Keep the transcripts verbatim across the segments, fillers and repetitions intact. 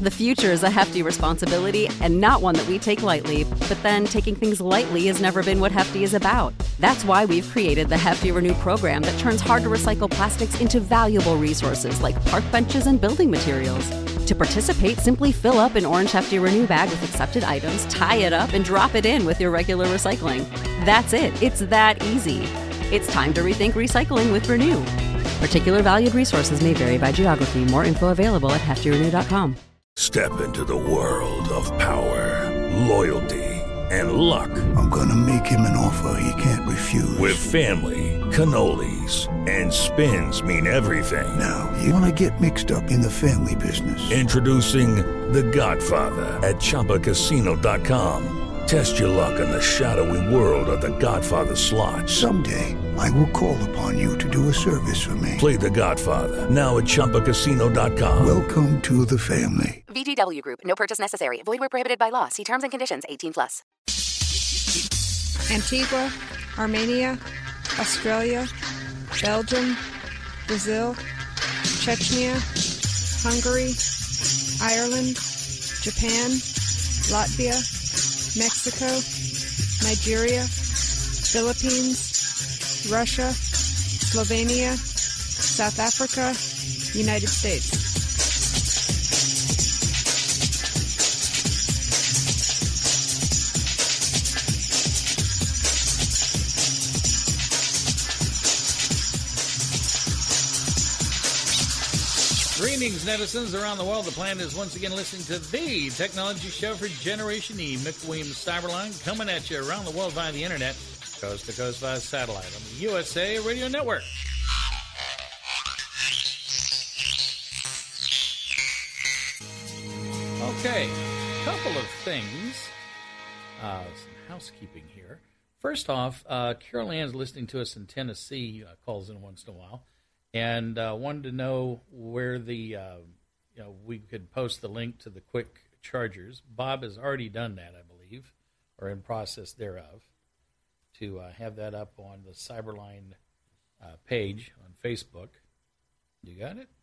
The future is a hefty responsibility and not one that we take lightly, but then taking things lightly has never been what Hefty is about. That's why we've created the Hefty Renew program that turns hard-to-recycle plastics into valuable resources like park benches and building materials. To participate, simply fill up an orange Hefty Renew bag with accepted items, tie it up, and drop it in with your regular recycling. That's it. It's that easy. It's time to rethink recycling with Renew. Particular valued resources may vary by geography. More info available at hefty renew dot com. Step into the world of power, loyalty, and luck. I'm gonna make him an offer he can't refuse. With family, cannolis, and spins mean everything. Now, you wanna get mixed up in the family business. Introducing The Godfather at Chumba Casino dot com. Test your luck in the shadowy world of The Godfather slot. Someday, I will call upon you to do a service for me. Play The Godfather, now at Chumba Casino dot com. Welcome to the family. V G W Group. No purchase necessary. Void where prohibited by law. See terms and conditions. eighteen plus. Antigua, Armenia, Australia, Belgium, Brazil, Chechnya, Hungary, Ireland, Japan, Latvia, Mexico, Nigeria, Philippines, Russia, Slovenia, South Africa, United States. Greetings, netizens around the world. The planet is once again listening to the technology show for Generation E. Mick Williams Cyberline coming at you around the world via the internet, coast to coast via satellite on the U S A Radio Network. Okay, a couple of things. Uh, some housekeeping here. First off, uh, Carol Ann's listening to us in Tennessee, uh, calls in once in a while. And uh, wanted to know where the, uh, you know, we could post the link to the quick chargers. Bob has already done that, I believe, or in process thereof, to uh, have that up on the Cyberline uh, page on Facebook. You got it?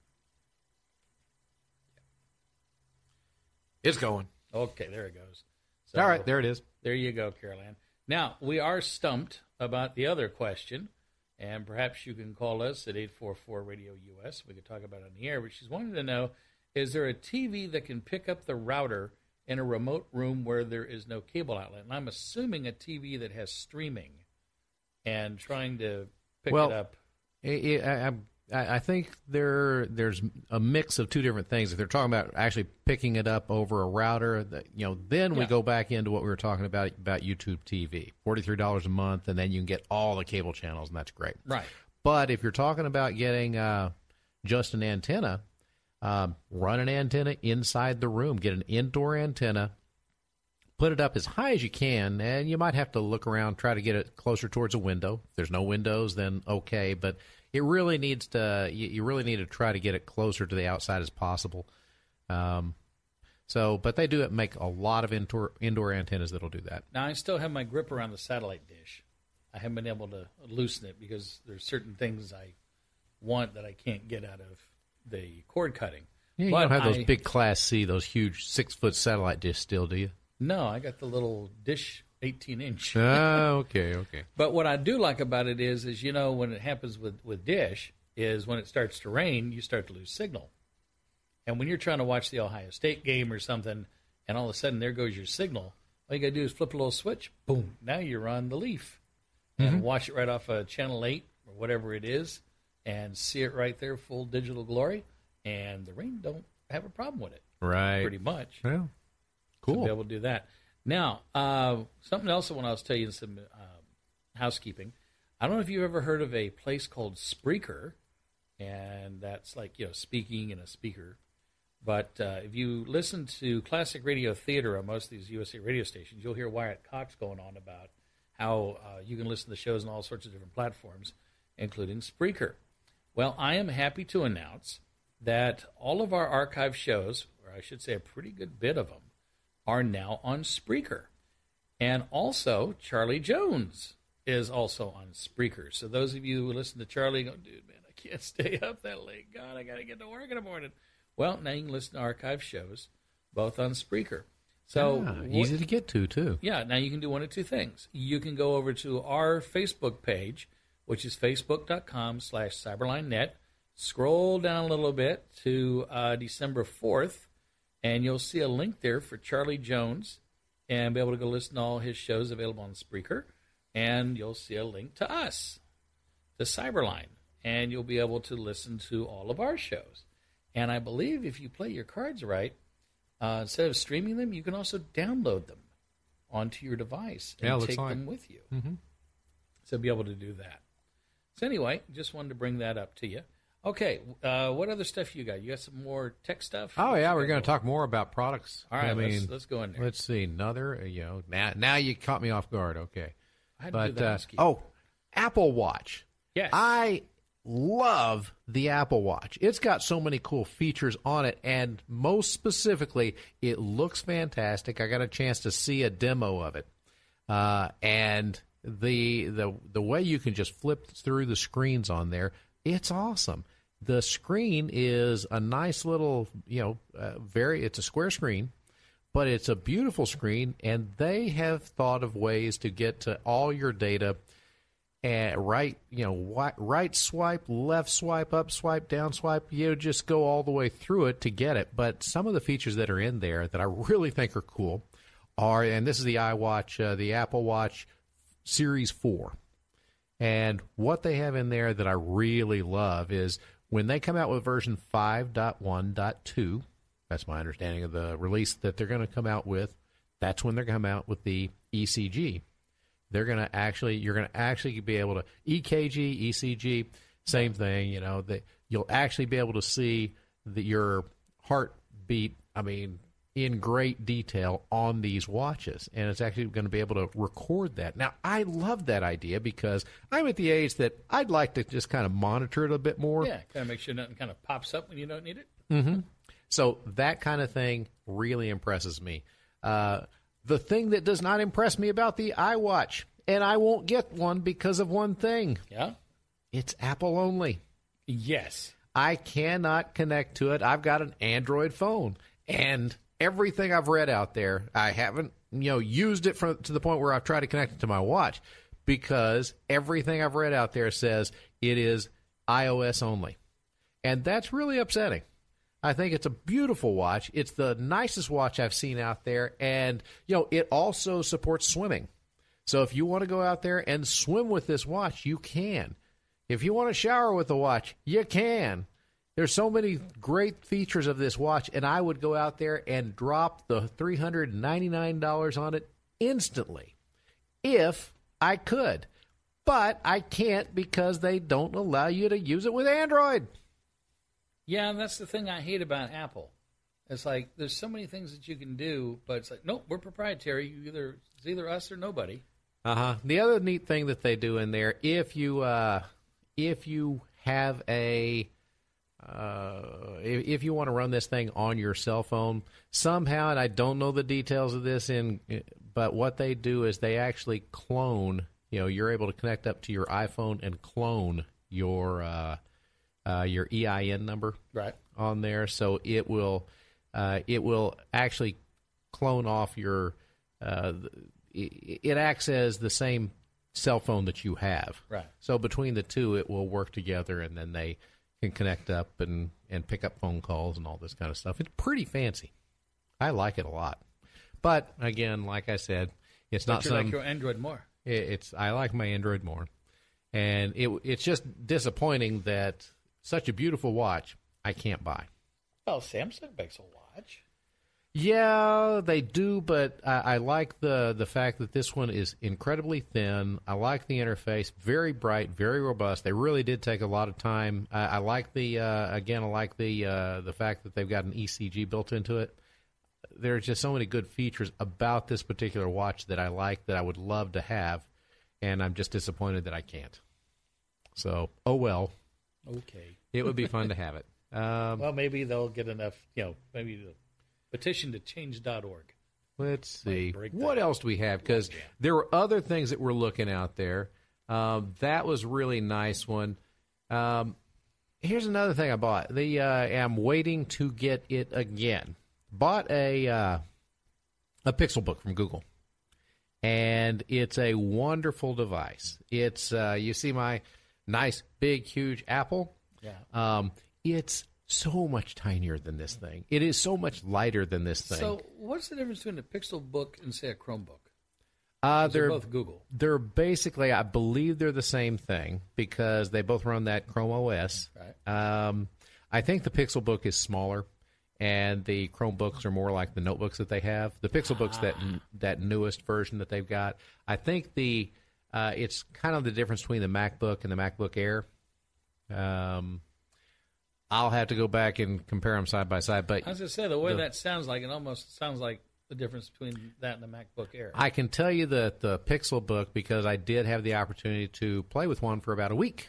It's going. Okay, there it goes. So, all right, there it is. There you go, Carol Ann. Now, we are stumped about the other question. And perhaps you can call us at eight four four radio U S. We could talk about it on the air. But she's wanting to know, is there a T V that can pick up the router in a remote room where there is no cable outlet? And I'm assuming a T V that has streaming and trying to pick well, it up. I, I, I think there there's a mix of two different things. If they're talking about actually picking it up over a router, you know, then we yeah. go back into what we were talking about about YouTube T V, forty-three dollars a month, and then you can get all the cable channels, and that's great. Right. But if you're talking about getting uh, just an antenna, um, run an antenna inside the room. Get an indoor antenna. Put it up as high as you can, and you might have to look around, try to get it closer towards a window. If there's no windows, then okay, but it really needs to, you, you really need to try to get it closer to the outside as possible. Um, so, but they do make a lot of indoor, indoor antennas that'll do that. Now, I still have my grip around the satellite dish. I haven't been able to loosen it because there's certain things I want that I can't get out of the cord cutting. Yeah, you but don't have those I, big Class C, those huge six-foot satellite dish still, do you? No, I got the little dish eighteen inch. Oh, okay, okay. But what I do like about it is, is you know, when it happens with, with Dish, is when it starts to rain, you start to lose signal. And when you're trying to watch the Ohio State game or something, and all of a sudden there goes your signal, all you got to do is flip a little switch, boom, now you're on the Leaf. And mm-hmm. watch it right off of Channel eight or whatever it is, and see it right there, full digital glory, and the rain don't have a problem with it. Right. Pretty much. Yeah. Cool. To be able to do that. Now, uh, something else I want to tell you in some uh, housekeeping. I don't know if you've ever heard of a place called Spreaker, and that's like, you know, speaking in a speaker. But uh, if you listen to classic radio theater on most of these U S A radio stations, you'll hear Wyatt Cox going on about how uh, you can listen to shows on all sorts of different platforms, including Spreaker. Well, I am happy to announce that all of our archive shows, or I should say a pretty good bit of them, are now on Spreaker. And also, Charlie Jones is also on Spreaker. So those of you who listen to Charlie go, dude, man, I can't stay up that late. God, I got to get to work in the morning. Well, now you can listen to archive shows both on Spreaker. So ah, what, easy to get to, too. Yeah, now you can do one of two things. You can go over to our Facebook page, which is facebook.com slash cyberlinenet. Scroll down a little bit to uh, December fourth, and you'll see a link there for Charlie Jones, and be able to go listen to all his shows available on Spreaker. And you'll see a link to us, to Cyberline, and you'll be able to listen to all of our shows. And I believe if you play your cards right, uh, instead of streaming them, you can also download them onto your device and yeah, take like. them with you. Mm-hmm. So be able to do that. So anyway, just wanted to bring that up to you. Okay, uh, what other stuff you got? You got some more tech stuff? Oh, yeah, we're going to talk more about products. All right, I let's, mean, let's go in there. Let's see, another, you know, now, now you caught me off guard, okay. I had but, to do the uh, housekeeping. oh, Apple Watch. Yes. I love the Apple Watch. It's got so many cool features on it, and most specifically, it looks fantastic. I got a chance to see a demo of it, uh, and the the the way you can just flip through the screens on there, it's awesome. The screen is a nice little, you know, uh, very. It's a square screen, but it's a beautiful screen, and they have thought of ways to get to all your data. And right, you know, right swipe, left swipe, up swipe, down swipe, you know, just go all the way through it to get it. But some of the features that are in there that I really think are cool are, and this is the iWatch, uh, the Apple Watch Series four. And what they have in there that I really love is when they come out with version five point one point two, that's my understanding of the release that they're going to come out with, that's when they're going to come out with the E C G. They're going to actually, you're going to actually be able to, E K G, E C G, same thing, you know, that you'll actually be able to see the, your heartbeat, I mean, in great detail on these watches. And it's actually going to be able to record that. Now, I love that idea because I'm at the age that I'd like to just kind of monitor it a bit more. Yeah, kind of make sure nothing kind of pops up when you don't need it. Mm-hmm. So that kind of thing really impresses me. Uh, The thing that does not impress me about the iWatch, and I won't get one because of one thing. Yeah? It's Apple only. Yes. I cannot connect to it. I've got an Android phone, and everything I've read out there, I haven't, you know, used it from, to the point where I've tried to connect it to my watch because everything I've read out there says it is iOS only. And that's really upsetting. I think it's a beautiful watch. It's the nicest watch I've seen out there. And, you know, it also supports swimming. So if you want to go out there and swim with this watch, you can. If you want to shower with the watch, you can. There's so many great features of this watch, and I would go out there and drop the three hundred ninety-nine dollars on it instantly if I could. But I can't because they don't allow you to use it with Android. Yeah, and that's the thing I hate about Apple. It's like there's so many things that you can do, but it's like, nope, we're proprietary. You either it's either us or nobody. Uh-huh. The other neat thing that they do in there, if you uh, if you have a uh, if, if you want to run this thing on your cell phone somehow, and I don't know the details of this, in but what they do is they actually clone. You know, you're able to connect up to your iPhone and clone your uh, uh, your E I N number right on there, so it will uh, it will actually clone off your. Uh, it, it acts as the same cell phone that you have. Right. So between the two, it will work together, and then they can connect up and, and pick up phone calls and all this kind of stuff. It's pretty fancy. I like it a lot. But again, like I said, it's but not you some. like your Android more. It, it's I like my Android more, and it it's just disappointing that such a beautiful watch I can't buy. Well, Samsung makes a watch. Yeah, they do, but I, I like the the fact that this one is incredibly thin. I like the interface, very bright, very robust. They really did take a lot of time. I, I like the uh, again, I like the uh, the fact that they've got an E C G built into it. There's just so many good features about this particular watch that I like that I would love to have, and I'm just disappointed that I can't. So, oh well. Okay. It would be fun to have it. Um, well, maybe they'll get enough, you know, maybe the petition to change dot org. Let's see. Break What that. else do we have? Because there were other things that we're looking out there. Um, that was a really nice one. Um, here's another thing I bought. The uh, I'm waiting to get it again. bought a uh, a Pixelbook from Google, and it's a wonderful device. It's uh, you see my nice, big, huge Apple. Yeah. Um, it's so much tinier than this thing. It is so much lighter than this thing. So, what's the difference between a Pixelbook and, say, a Chromebook? Uh, they're, they're both Google. They're basically, I believe they're the same thing because they both run that Chrome O S. Right. Um, I think the Pixelbook is smaller, and the Chromebooks are more like the notebooks that they have. The Pixelbook's Ah. that that newest version that they've got. I think the uh, it's kind of the difference between the MacBook and the MacBook Air. Um, I'll have to go back and compare them side by side. But I was going to say, the way the- that sounds like, it almost sounds like the difference between that and the MacBook Air. I can tell you that the Pixelbook, because I did have the opportunity to play with one for about a week.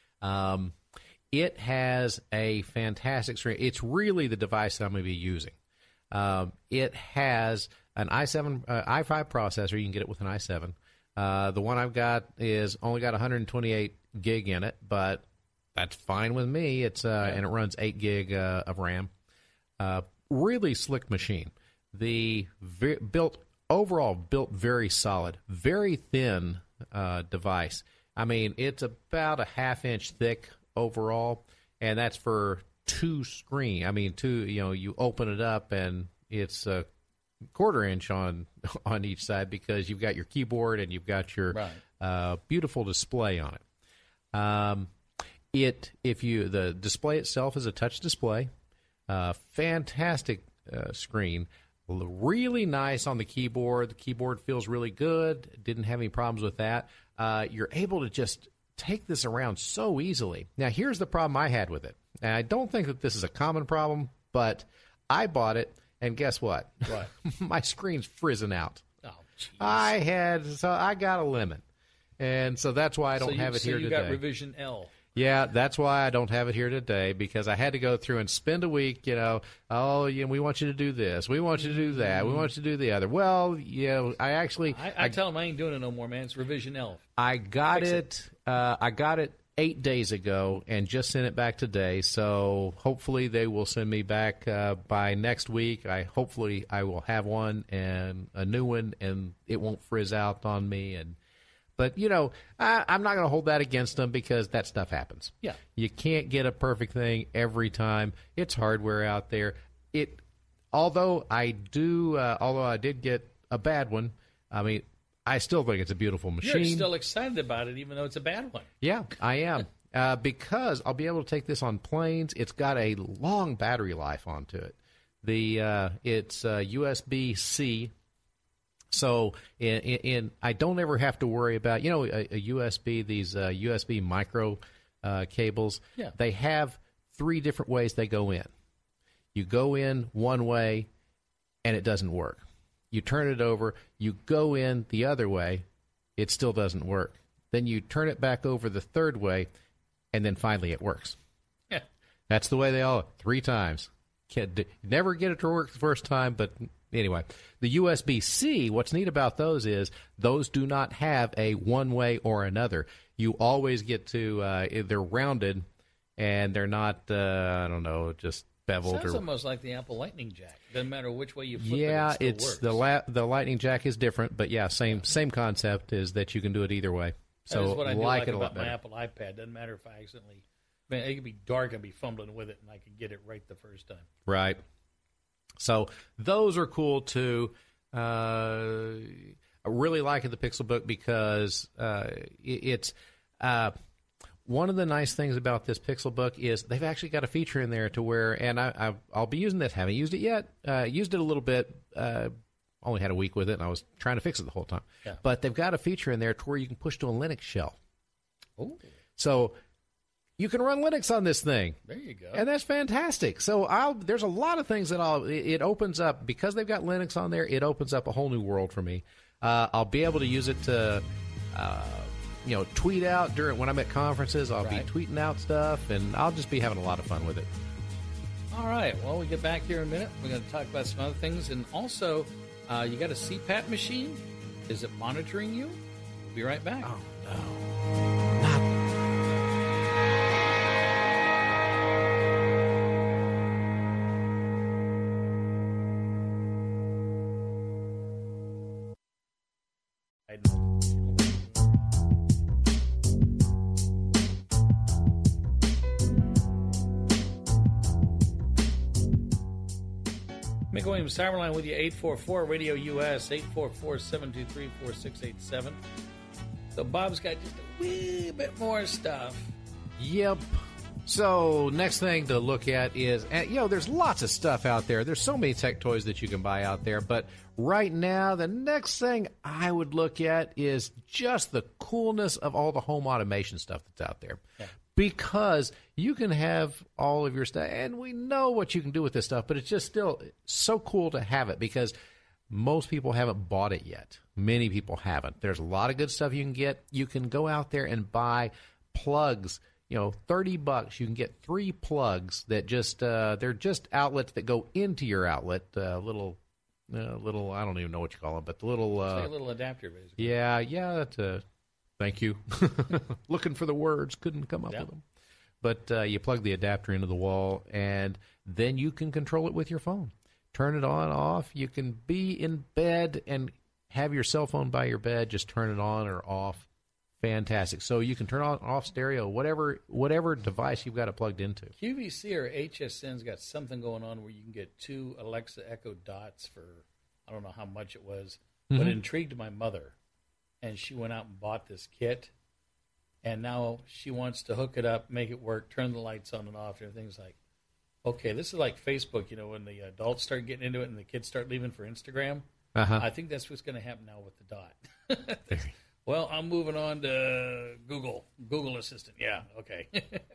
Um, it has a fantastic screen. It's really the device that I'm going to be using. Um, it has an i seven, uh, i five processor. You can get it with an i seven. Uh, the one I've got is only got one hundred twenty-eight gig in it, but that's fine with me. It's uh, and it runs eight gig uh, of RAM. Uh, really slick machine. The ve- built overall built very solid, very thin uh, device. I mean, it's about a half inch thick overall, and that's for two screen. I mean, two. You know, you open it up and it's a quarter inch on on each side because you've got your keyboard and you've got your Right. uh, beautiful display on it. Um, it if you the display itself is a touch display, uh, fantastic uh, screen. Really nice on the keyboard. The keyboard feels really good. Didn't have any problems with that. Uh, you're able to just take this around so easily. Now, here's the problem I had with it. And I don't think that this is a common problem, but I bought it, and guess what? What? My screen's frizzing out. Oh, jeez. I had, so I got a lemon. And so that's why I don't so you, have it so here you today. got revision L. Yeah, that's why I don't have it here today, because I had to go through and spend a week, you know, oh, yeah, we want you to do this. We want you to do that. We want you to do the other. Well, you know, I actually... I, I, I tell them I ain't doing it no more, man. It's revision L. I got Fix it. Uh, I got it eight days ago and just sent it back today. So hopefully they will send me back uh, by next week. I hopefully I will have one and a new one, and it won't frizz out on me. And but you know, I, I'm not going to hold that against them because that stuff happens. Yeah, you can't get a perfect thing every time. It's hardware out there. It although I do, uh, although I did get a bad one. I mean. I still think it's a beautiful machine. You're still excited about it, even though it's a bad one. Yeah, I am. uh, because I'll be able to take this on planes. It's got a long battery life onto it. The uh, It's uh, U S B C. So in, in, in I don't ever have to worry about, you know, a, a U S B, these uh, U S B micro uh, cables. Yeah. They have three different ways they go in. You go in one way, and it doesn't work. You turn it over, you go in the other way, it still doesn't work. Then you turn it back over the third way, and then finally it works. Yeah. That's the way they all, three times. Can't, never get it to work the first time, but anyway. The U S B C, what's neat about those is those do not have a one way or another. You always get to, uh, they're rounded, and they're not, uh, I don't know, just beveled. Sounds or, almost like the Apple Lightning Jack. Doesn't matter which way you flip yeah, it, it still it's works. the la- the Lightning Jack is different, but yeah, same same concept is that you can do it either way. So that is what I do like, like it a lot about my better. Apple iPad. Doesn't matter if I accidentally, man, it could be dark and be fumbling with it, and I could get it right the first time. Right. So those are cool too. Uh, I really like the Pixelbook because uh, it, it's. Uh, One of the nice things about this Pixelbook is they've actually got a feature in there to where, and I, I, I'll be using this. Haven't used it yet. Uh, used it a little bit. Uh, only had a week with it, and I was trying to fix it the whole time. Yeah. But they've got a feature in there to where you can push to a Linux shell. Oh, So you can run Linux on this thing. there you go. And that's fantastic. So I'll, there's a lot of things that I'll, it, it opens up, because they've got Linux on there, it opens up a whole new world for me. Uh, I'll be able to use it to, uh, you know, tweet out during when I'm at conferences. I'll Right. be tweeting out stuff, and I'll just be having a lot of fun with it. All right. Well, we get back here in a minute. We're going to talk about some other things. And also, uh, you got a C PAP machine? Is it monitoring you? We'll be right back. Oh, no. Not. Mick Williams, Cyberline with you, eight four four radio U S, eight four four, seven two three, four six eight seven. So Bob's got just a wee bit more stuff. Yep. So next thing to look at is, and, you know, there's lots of stuff out there. There's so many tech toys that you can buy out there. But right now, the next thing I would look at is just the coolness of all the home automation stuff that's out there. Yeah. Because you can have all of your stuff, and we know what you can do with this stuff, but it's just still so cool to have it because most people haven't bought it yet. Many people haven't. There's a lot of good stuff you can get. You can go out there and buy plugs. You know, thirty bucks, you can get three plugs that just, uh, they're just outlets that go into your outlet. Uh, little, uh, little, I don't even know what you call them, but the little. Uh, it's like a little adapter, basically. Yeah, yeah, that's a, thank you. Looking for the words, couldn't come up yeah. with them. But uh, you plug the adapter into the wall, and then you can control it with your phone. Turn it on, off. You can be in bed and have your cell phone by your bed. Just turn it on or off. Fantastic. So you can turn on, off stereo, whatever whatever device you've got it plugged into. Q V C or H S N's got something going on where you can get two Alexa Echo Dots for, I don't know how much it was, mm-hmm. but it intrigued my mother. And she went out and bought this kit. And now she wants to hook it up, make it work, turn the lights on and off, and everything's like, okay, this is like Facebook, you know, when the adults start getting into it and the kids start leaving for Instagram. Uh-huh. I think that's what's going to happen now with the Dot. Well, I'm moving on to Google, Google Assistant. Yeah, okay.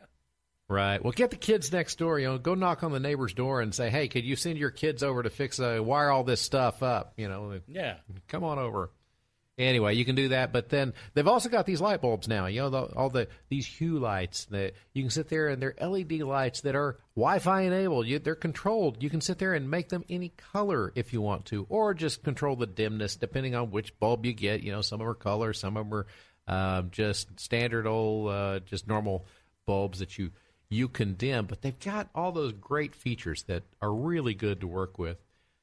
Right. Well, get the kids next door. You know, go knock on the neighbor's door and say, "Hey, could you send your kids over to fix, uh, wire all this stuff up?" You know, yeah. Come on over. Anyway, you can do that, but then they've also got these light bulbs now. You know, the, all the these Hue lights that you can sit there, and they're L E D lights that are Wi-Fi enabled. You, they're controlled. You can sit there and make them any color if you want to, or just control the dimness depending on which bulb you get. You know, some of them are color, some of them are uh, just standard old, uh, just normal bulbs that you you can dim. But they've got all those great features that are really good to work with.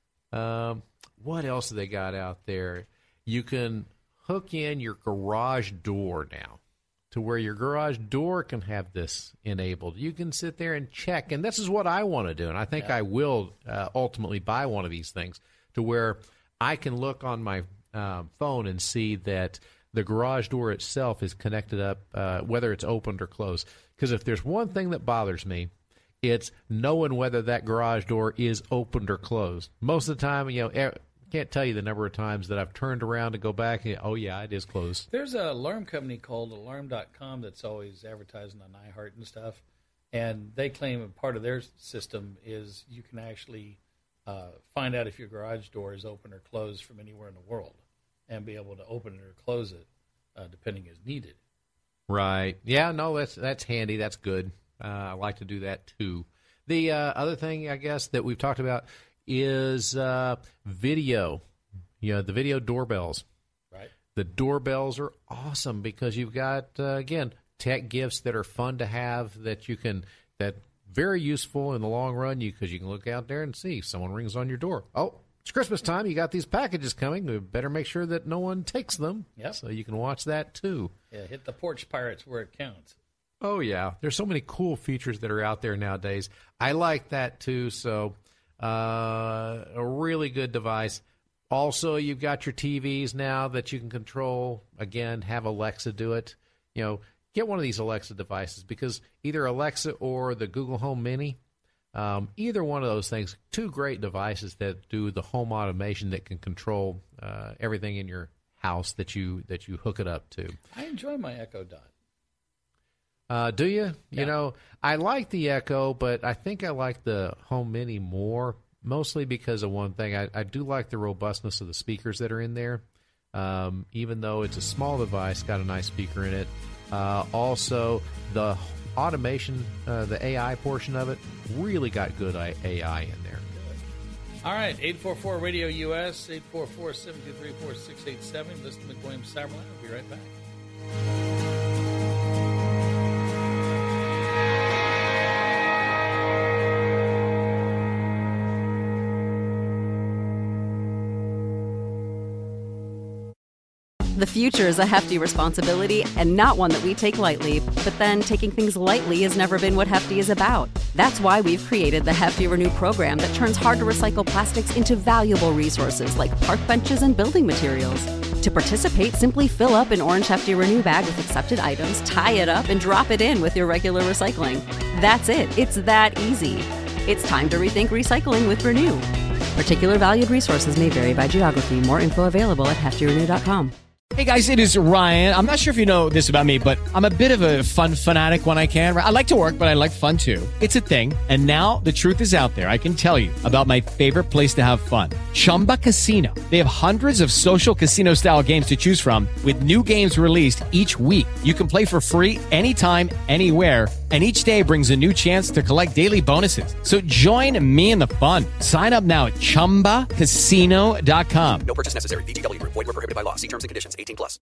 Um, what else have they got out there? You can hook in your garage door now to where your garage door can have this enabled. You can sit there and check, and this is what I want to do, and I think yeah. I will uh, ultimately buy one of these things to where I can look on my uh, phone and see that the garage door itself is connected up, uh, whether it's opened or closed. Because if there's one thing that bothers me, it's knowing whether that garage door is opened or closed. Most of the time, you know, can't tell you the number of times that I've turned around to go back and, oh, yeah, it is closed. There's an alarm company called alarm dot com that's always advertising on iHeart and stuff, and they claim a part of their system is you can actually uh, find out if your garage door is open or closed from anywhere in the world and be able to open it or close it uh, depending as needed. Right. Yeah, no, that's that's handy. That's good. Uh, I like to do that, too. The uh, other thing, I guess, that we've talked about is uh, video, you know, the video doorbells. Right. The doorbells are awesome because you've got, uh, again, tech gifts that are fun to have that you can, that very useful in the long run because you can look out there and see someone rings on your door. Oh, it's Christmas time. You got these packages coming. We better make sure that no one takes them. Yep. So you can watch that too. Yeah, hit the porch pirates where it counts. Oh, yeah. There's so many cool features that are out there nowadays. I like that too, so... Uh, a really good device. Also, you've got your T Vs now that you can control. Again, have Alexa do it. You know, get one of these Alexa devices because either Alexa or the Google Home Mini, um, either one of those things, two great devices that do the home automation that can control uh, everything in your house that you that you hook it up to. I enjoy my Echo Dot. Uh, do you? Yeah. You know, I like the Echo, but I think I like the Home Mini more, mostly because of one thing. I, I do like the robustness of the speakers that are in there. Um, even though it's a small device, got a nice speaker in it. Uh, also, the automation, uh, the A I portion of it, really got good A I in there. All right, eight four four radio U S, eight four four, seven two three, four six eight seven. Listen to McWilliams Cyberline. We'll be right back. The future is a hefty responsibility and not one that we take lightly. But then taking things lightly has never been what Hefty is about. That's why we've created the Hefty Renew program that turns hard-to-recycle plastics into valuable resources like park benches and building materials. To participate, simply fill up an orange Hefty Renew bag with accepted items, tie it up, and drop it in with your regular recycling. That's it. It's that easy. It's time to rethink recycling with Renew. Particular valued resources may vary by geography. More info available at hefty renew dot com. Hey guys, it is Ryan. I'm not sure if you know this about me, but I'm a bit of a fun fanatic when I can. I like to work, but I like fun too. It's a thing. And now the truth is out there. I can tell you about my favorite place to have fun. Chumba Casino. They have hundreds of social casino style games to choose from with new games released each week. You can play for free anytime, anywhere. And each day brings a new chance to collect daily bonuses. So join me in the fun. Sign up now at chumba casino dot com. No purchase necessary. V G W Group. Void where prohibited by law. See terms and conditions. eighteen plus.